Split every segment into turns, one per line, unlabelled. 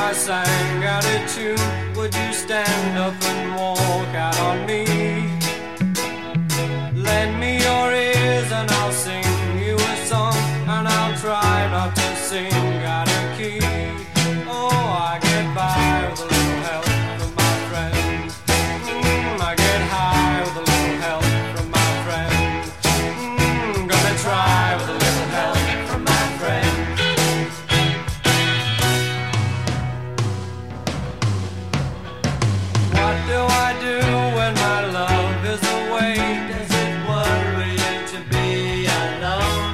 I sang out a tune, would you stand up and walk out on me? Lend me your ears and I'll sing you a song, and I'll try not to sing out of key. Oh, I get by with a little help from my friends. I get high with a little help from my friends. Gonna try with a little help from my friends. What do I do when my love is away? Does it worry you to be alone?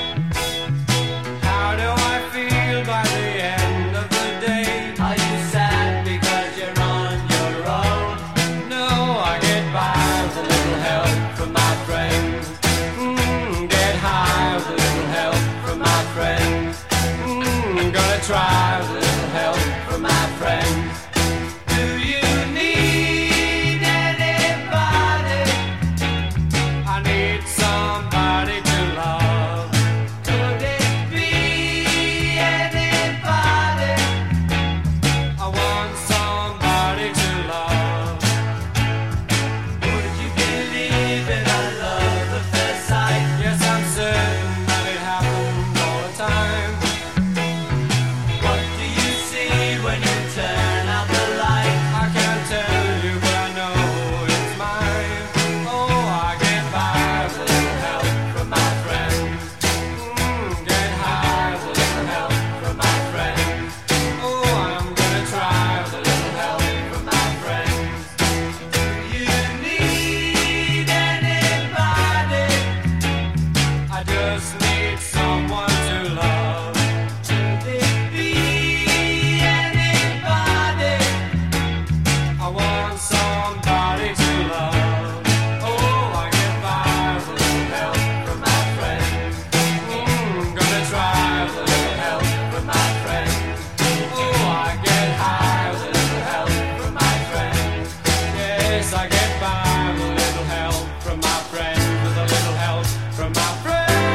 How do I feel by the end of the day? Are you sad because you're on your own? No, I get by with a little help from my friends. Get high with a little help from my friends. Gonna try with a little help from my friends. Do you need anybody? I need somebody to love. Could it be anybody? I want somebody to love. Would you believe in a love at first sight? Yes, I'm certain that it happens all the time. What do you see when you turn out the light? I can't tell you, but I know it's mine. Oh, I get by with a little help from my friends. Get high with a little help from my friends. Oh, I'm gonna try with a little help from my friends. Do you need anybody? I just need someone to love. Could it be anybody? I want somebody to love. Oh, I get by with a little help from my friends. Gonna try with a little help from my friends. Oh, I get high with a little help from my friends. Yes, I get by with a little help from my friends. With a little help from my friends.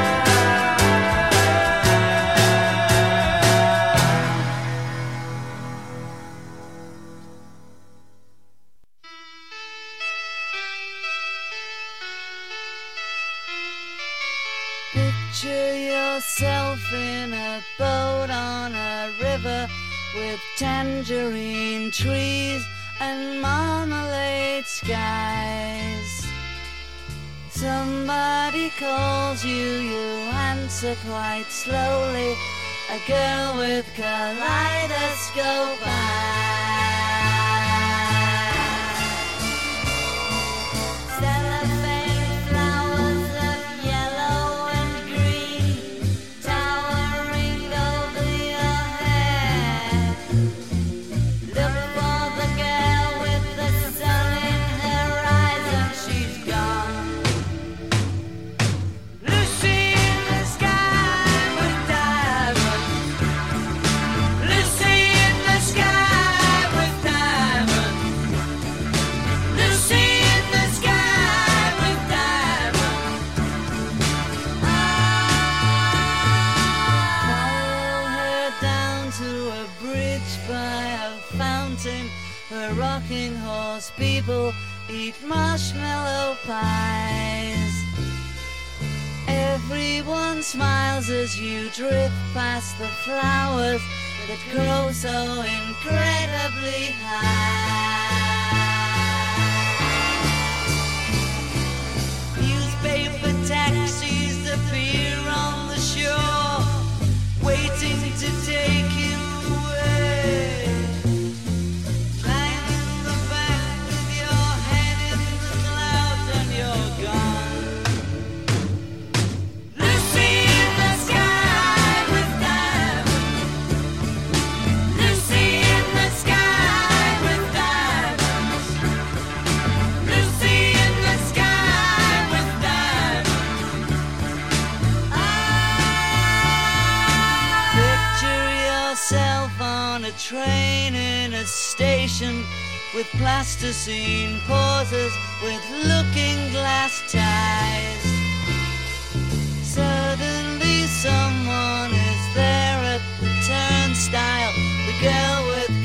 Picture yourself in a boat on a river with tangerine trees and marmalade skies. Somebody calls you, you answer quite slowly. A girl with kaleidoscope eyes. Cellophane flowers of yellow and green towering over your head. Look for the girl with the sun in her eyes and she's gone. Lucy in the sky with diamonds. Lucy in the sky with diamonds. Lucy in the sky with diamonds. Follow her down to a bridge by a fountain where rocking horse people eat marshmallow pies. Everyone smiles as you drift past the flowers that grow so incredibly high. Newspaper taxis appear on the shore, waiting to take you away. Climb in the back with your head in the clouds and you're gone. Lucy in the sky with diamonds. Lucy in the sky with diamonds. Lucy in the sky with diamonds. Picture yourself on a train in a station with plasticine pauses with looking glass ties. Suddenly someone is there at the turnstile, the girl with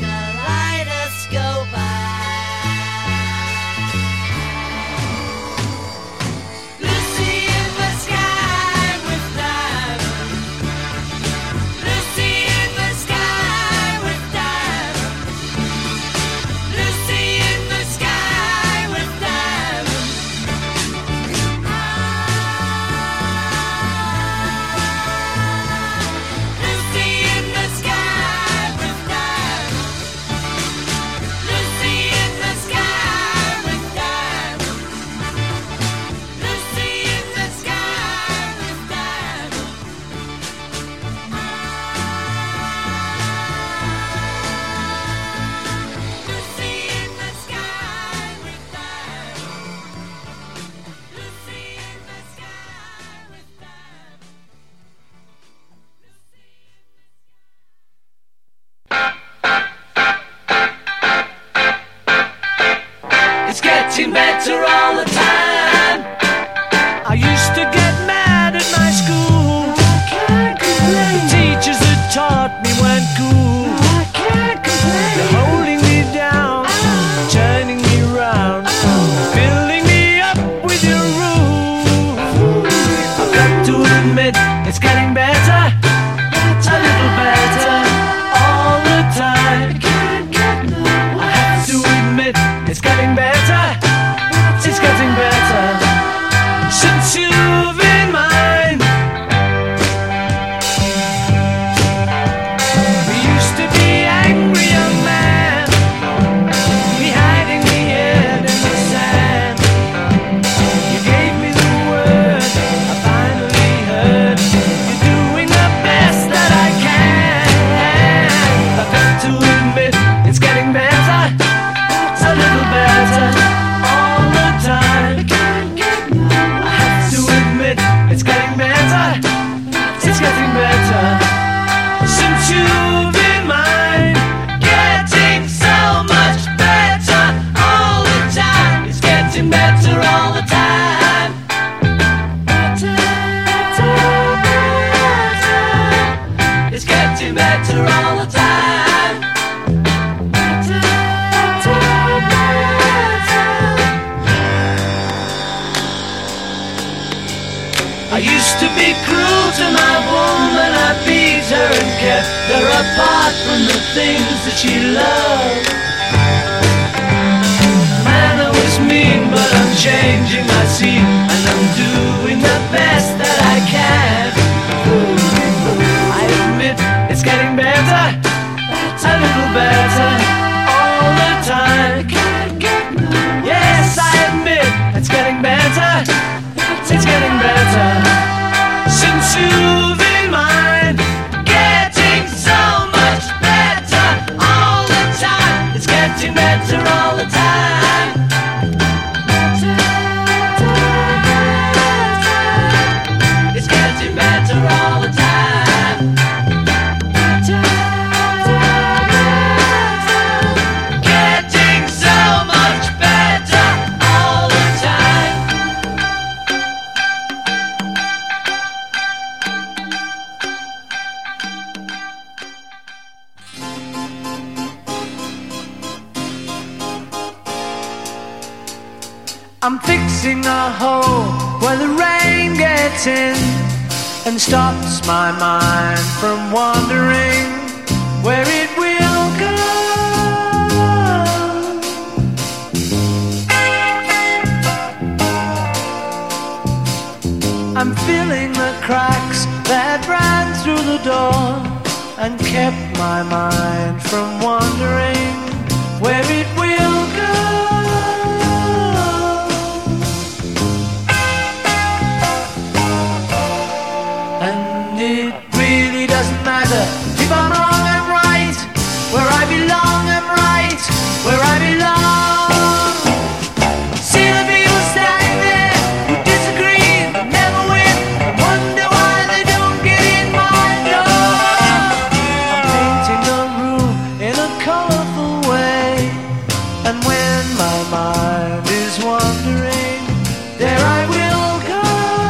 getting better all the time.
I used to get mad at my school.
I can't complain.
The teachers that taught me weren't cool.
I can't complain.
They're holding me down, turning me round, filling me up with your rule. I've got to admit, it's getting better, a little better, all the time. I have to admit, it's getting better, it's getting better, since you've been mine. We used to be angry young man, me hiding me head in the sand. You gave me the word, I finally heard, you're doing the best that I can. I've got to admit, it's getting better, a little better, all the time. I have to admit, it's getting better, it's getting better, since you've been mine. Getting so much better all the time. It's getting better all the time. It's getting better all the time. I used to be cruel to my woman, I beat her and kept her apart from the things that she loved. Man, I was mean, but I'm changing my scene, and I'm doing the best that I can. I admit, it's getting better, a little better, all the time. Yes, I admit, it's getting better, it's getting better, since you've been mine. Getting so much better all the time. It's getting better all the time. It's getting better all the time. Getting so much better all the time. I'm fixing a hole where the rain gets in and stops my mind from wandering where it will go. I'm filling the cracks that ran through the door and kept my mind from wandering where it will go. It really doesn't matter if I'm wrong, I'm right. Where I belong, I'm right. Where I belong. See the people standing there who disagree, but never win, and wonder why they don't get in my door. I'm painting a room in a colorful way, and when my mind is wandering, there I will go.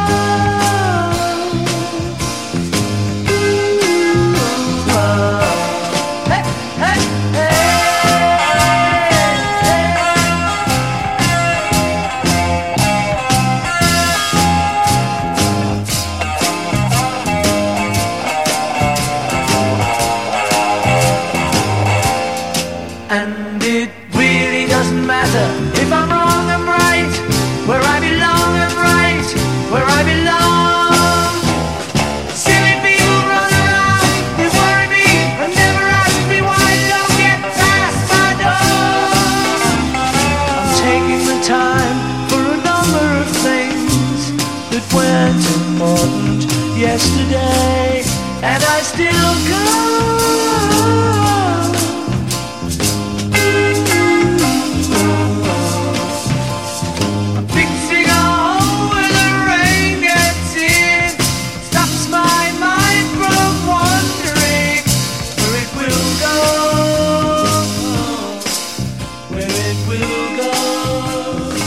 And it really doesn't matter if I'm wrong, I'm right. Where I belong, I'm right. Where I belong. Silly people run around, they worry me and never ask me why they don't get past my door. I'm taking the time for a number of things that weren't important yesterday, and I still go. Fixing a hole where the rain gets in, stops my mind from wandering where it will go, where it will go.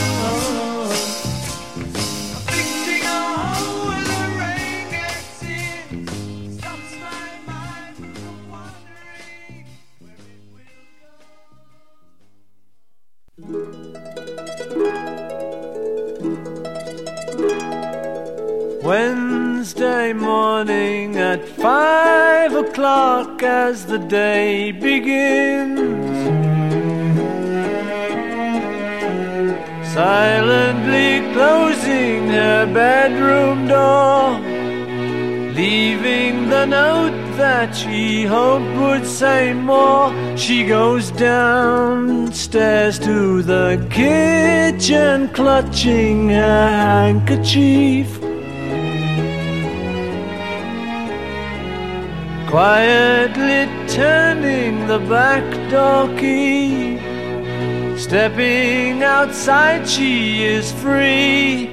Wednesday morning at 5 o'clock as the day begins, silently closing her bedroom door, leaving the note that she hoped would say more. She goes downstairs to the kitchen, clutching her handkerchief, quietly turning the back door key. Stepping outside, she is free.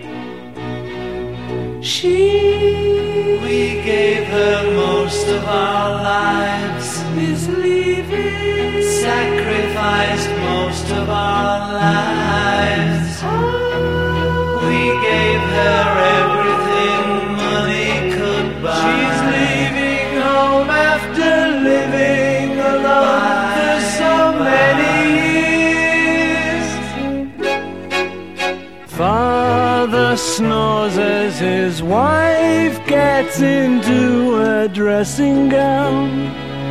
We gave her most of our lives, is leaving, sacrificed most of our lives. We gave her everything money could buy. She's leaving home after living alone for so many years. Father snores as his wife gets into a dressing gown,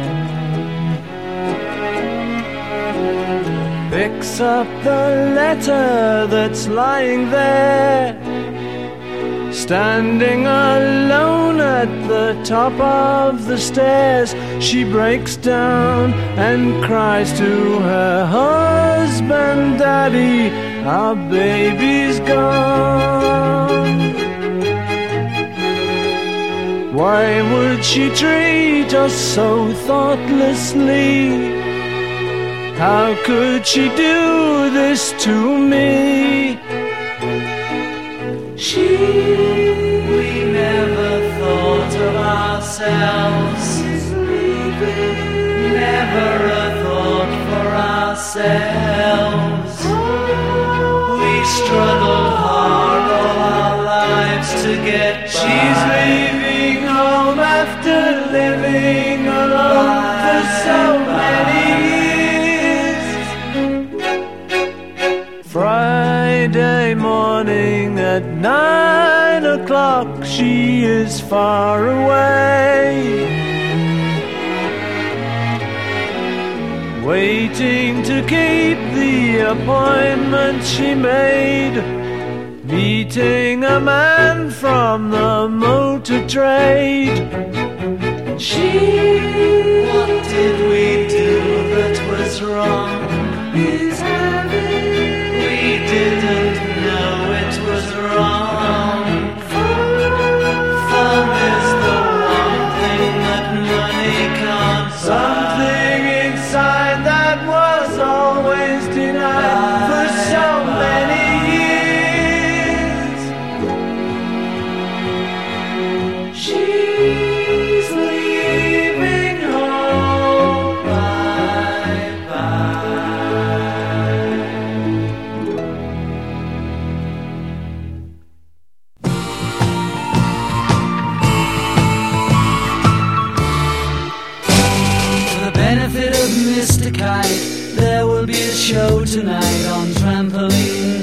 picks up the letter that's lying there, standing alone at the top of the stairs. She breaks down and cries to her husband, "Daddy, our baby's gone." Why would she treat us so thoughtlessly? How could she do this to me? We never thought of ourselves, never a thought for ourselves. We struggled hard all our lives to get by. She's leaving home after living alone for so many years. Friday morning at 9 o'clock, she is far away, waiting to keep the appointment she made, meeting a man from the motor trade. What did we do that was wrong? We didn't know it was wrong. Fun is the one thing that money can't buy. Something inside that was always denied for so many years. She's leaving home, bye-bye. For the benefit of Mr. Kite, there will be a show tonight on trampoline.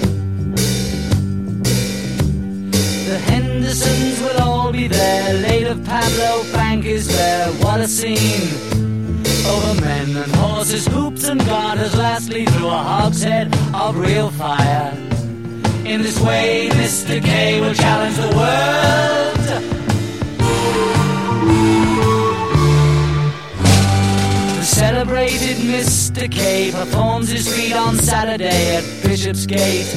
The Hendersons will all be there. Late of Pablo Frank is there. What a scene! Over men and horses, hoops and garters, lastly through a hogshead of real fire. In this way, Mr. K will challenge the world. The celebrated Mr. K performs his feat on Saturday at Bishopsgate.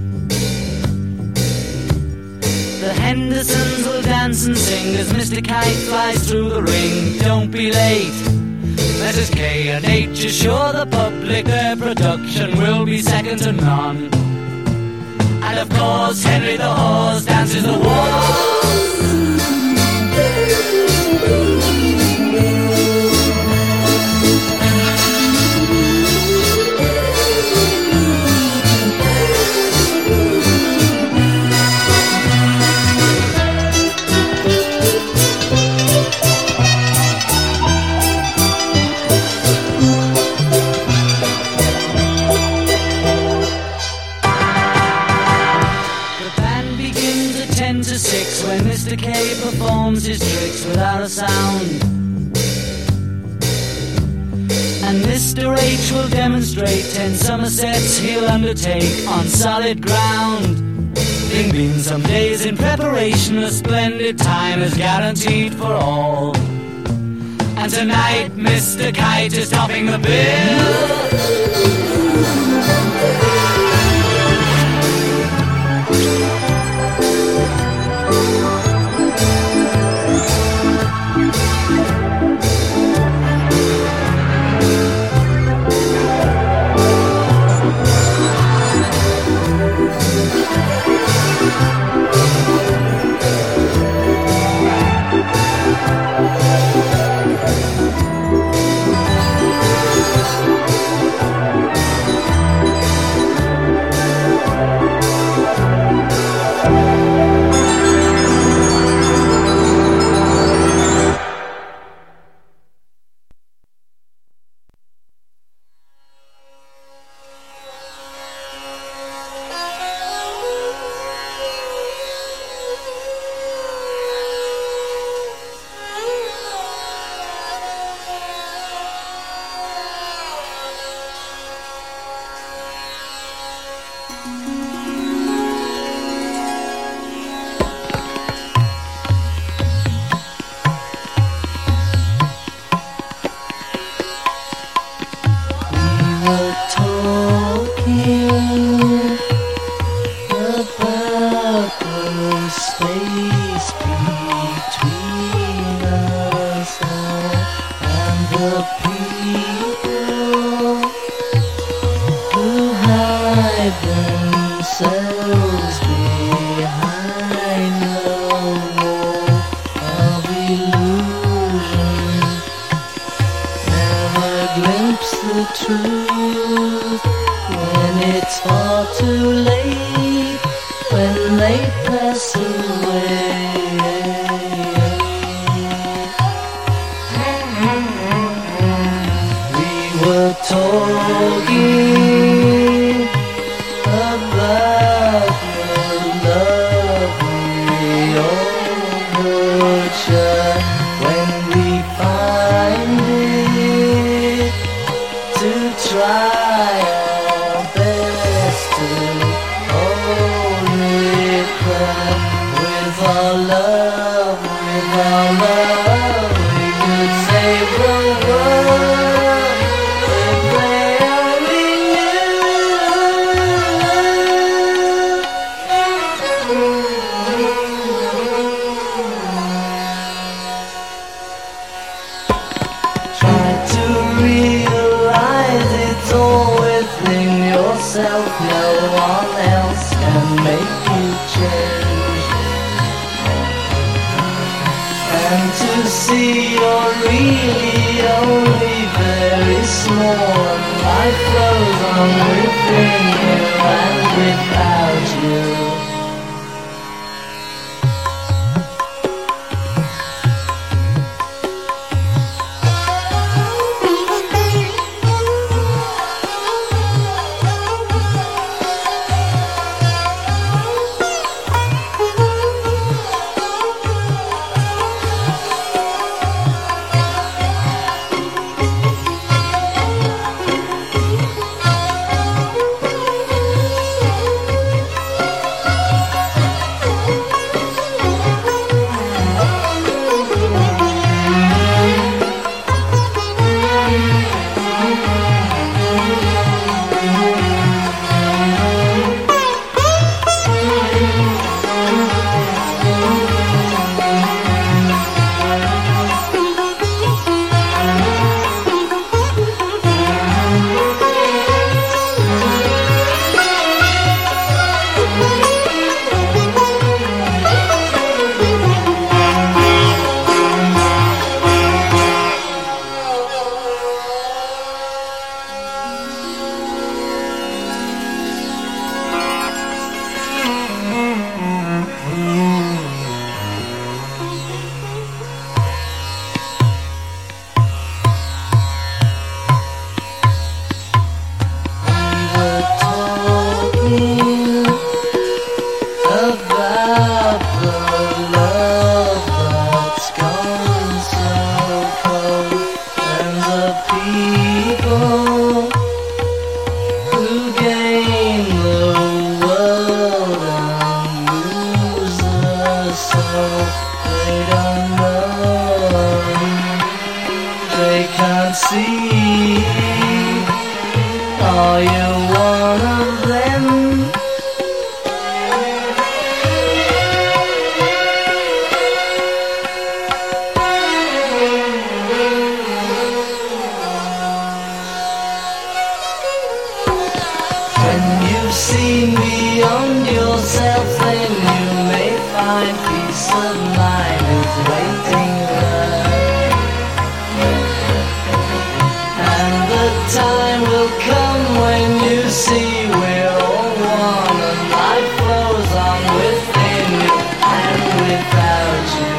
The Hendersons will dance and sing as Mr. Kite flies through the ring. Don't be late. Mrs. K and H assure the public their production will be second to none. And of course, Henry the Horse dances the waltz. Mr.
a sound. And Mr. H will demonstrate 10 Somersets he'll undertake on solid ground. There've been some days in preparation, a splendid time is guaranteed for all. And tonight Mr. Kite is topping the bill. Are you one of them? When you've seen beyond yourself, then you may find peace of mind is waiting there. And the time will come when you see we're all one, and life flows on within you and without you.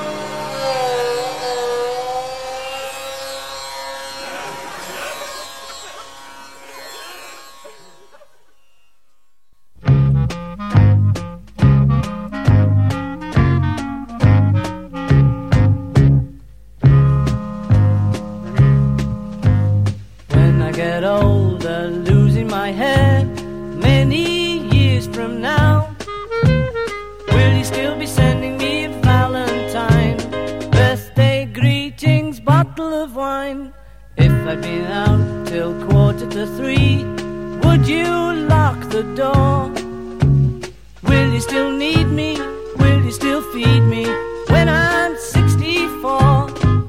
When I get older, losing my head, many years from now, will you still be sending me a Valentine, birthday greetings, bottle of wine? If I'd been out till 2:45, would you lock the door? Will you still need me? Will you still feed me when I'm 64?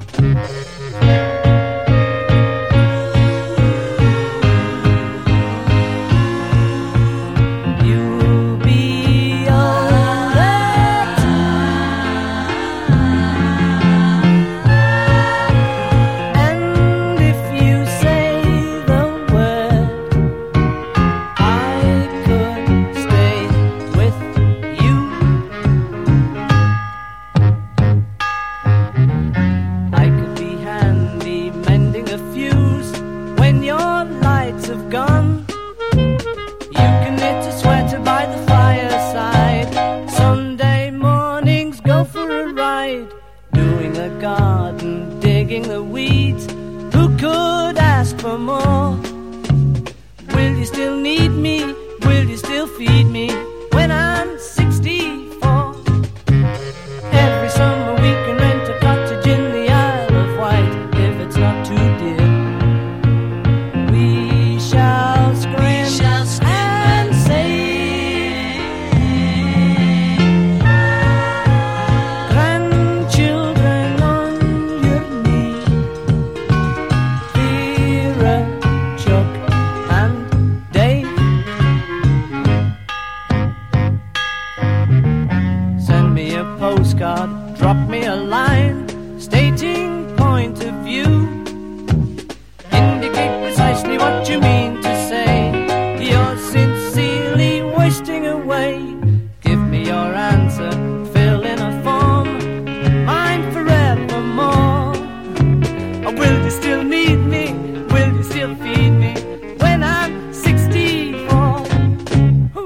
You'll be alright. And if you say the word, I could stay with you. I could be handy mending a fuse when your lights have gone. You can knit a sweater by the fireside. Sunday mornings go for a ride, doing a garden, digging the weeds. Who could ask for more? Will you still need me? Will you still feed me when I'm 64? Every summer we can rent a cottage in the Isle of Wight, if it's not too dear. We shall scream and sing. Grandchildren on your knee, Vera, Chuck and Dave. Send me a postcard, drop me a line, stating point of view. Indicate precisely what you mean to say. You're sincerely wasting away. Give me your answer, fill in a form, mine forevermore. Or will you still need me? Will you still feed me when I'm 64? Woo.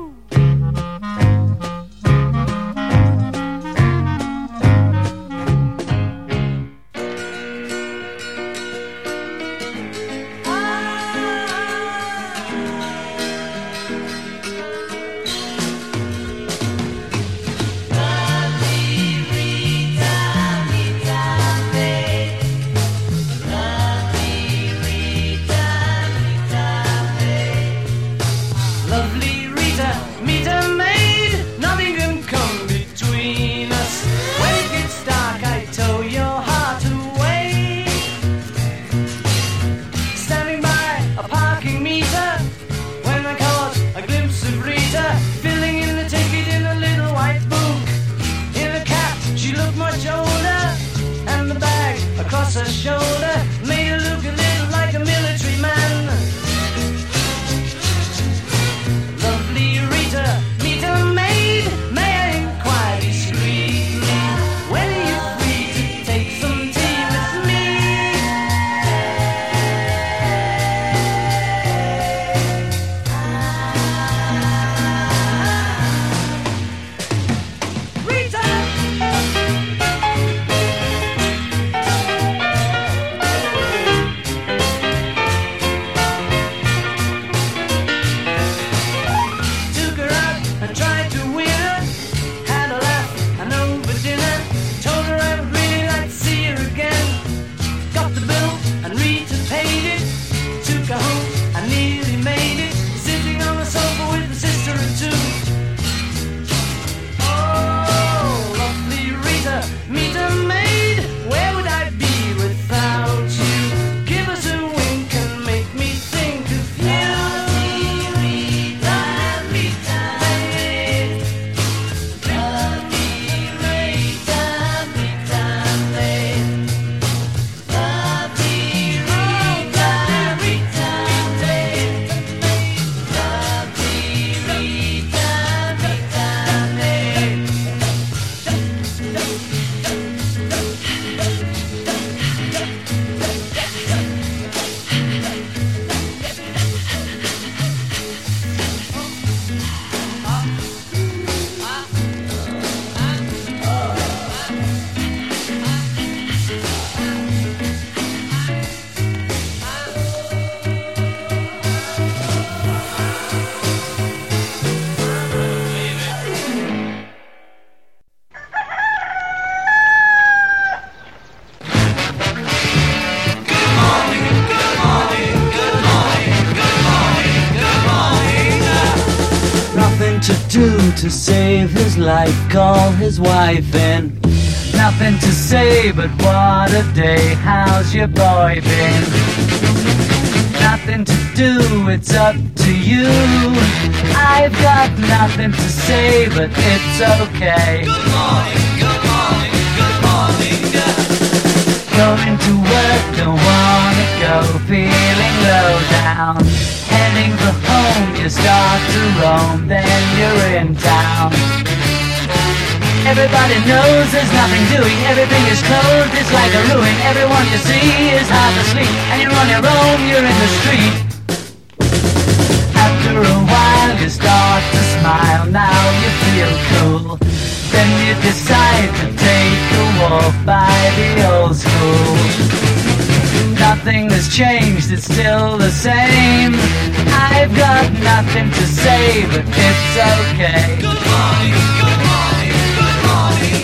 to do to save his life. Call his wife in. Nothing to say, but what a day. How's your boy been? Nothing to do, it's up to you. I've got nothing to say, but it's okay.
Good morning, good morning, good morning,
Going to work, don't wanna go. Feeling low down. Heading for home, you start to roam. Then you're in town. Everybody knows there's nothing doing. Everything is closed, it's like a ruin. Everyone you see is half asleep, and you're on your own, you're in the street. After a while you start to smile. Now you feel cool. Then you decide to take a walk by the old school. Nothing has changed, it's still the same. I've got nothing to say, but it's okay.
good morning, good morning, good morning.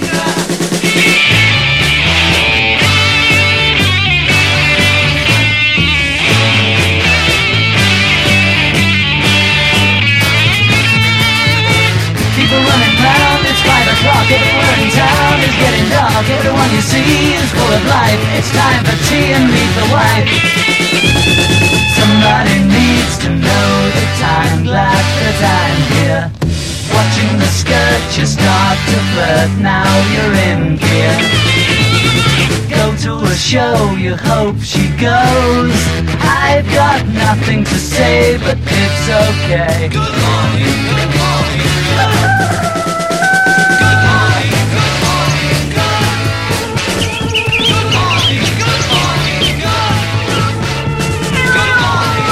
People running round, it's 5 o'clock. Everywhere in town is getting dark. Everyone you see is full of life. It's time for tea and meet the wife. Somebody needs to know the time. Glad that I'm here. Watching the skirt, you start to flirt. Now you're in gear. Go to a show, you hope she goes. I've got nothing to say, but it's okay.
Good morning, good morning, good morning, good morning, good morning, good morning, good morning, good morning,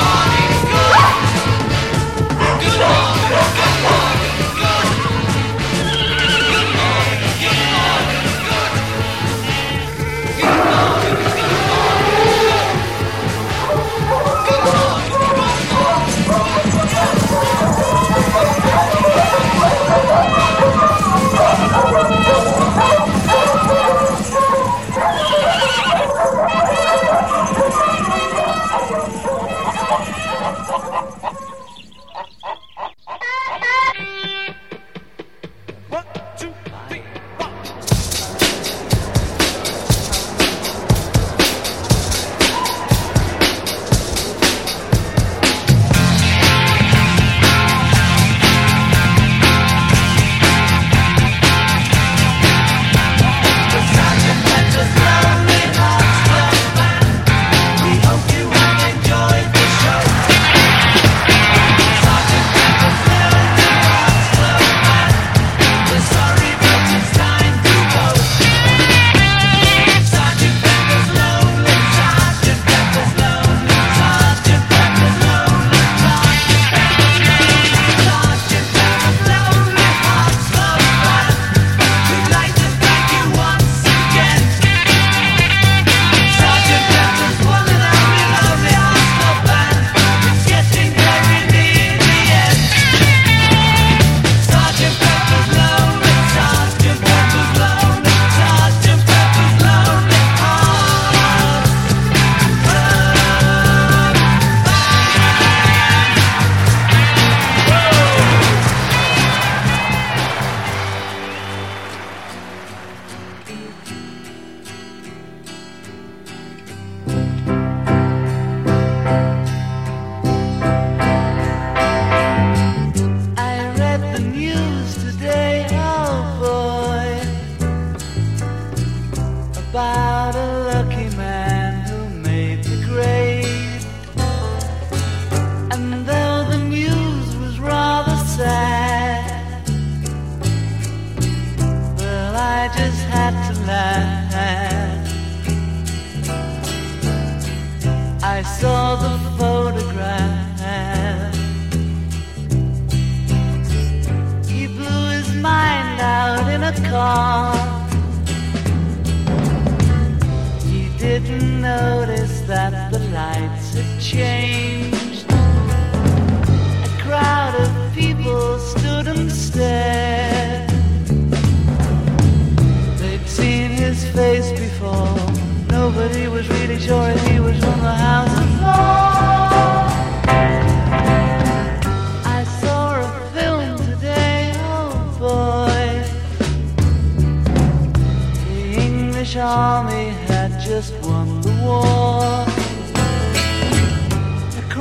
good morning,
about a lucky man who made the grade. And though the news was rather sad, well, I just had to laugh. I saw the photograph. He blew his mind out in a car. Didn't notice that the lights had changed. A crowd of people stood and stared. They'd seen his face before. Nobody was really sure if he was from the House of Lords. I saw a film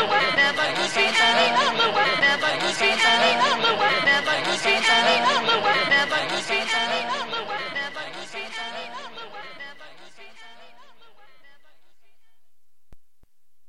other way. Never could be any other way. Never could be any other way.